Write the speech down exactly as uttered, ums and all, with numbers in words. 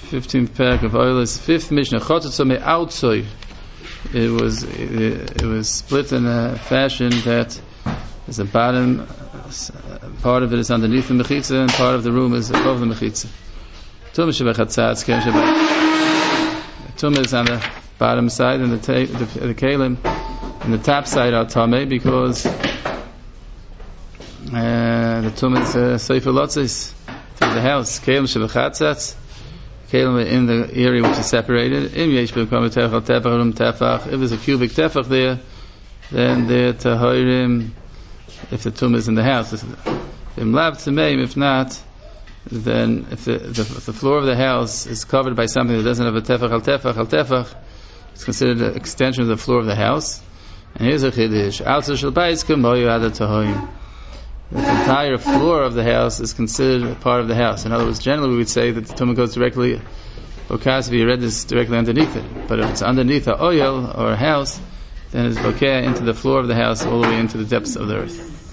fifteenth parak of Oilers, fifth Mishnah. Chotzot outside. It was it, it was split in a fashion that there's a bottom part of it is underneath the mechitza and part of the room is above the mechitza. Tumah shebechatzatz kem sheba. Tumah is on the bottom side and the ta- the, the kalim and the top side are tamei because uh, the tumah is uh, sefer lotzis through the house. Kalim shebechatzatz. Kalim in the area which is separated. If there's a cubic tefach there, then they're tahirim. If the tumah is in the house, if not, then if the, the, if the floor of the house is covered by something that doesn't have a tefach al tefach al tefach, it's considered an extension of the floor of the house. And here's a chiddush: the entire floor of the house is considered a part of the house. In other words, generally we would say that the tumah goes directly, bokas, if you read this directly underneath it. But if it's underneath a oil or a house, then it's bokeh into the floor of the house all the way into the depths of the earth.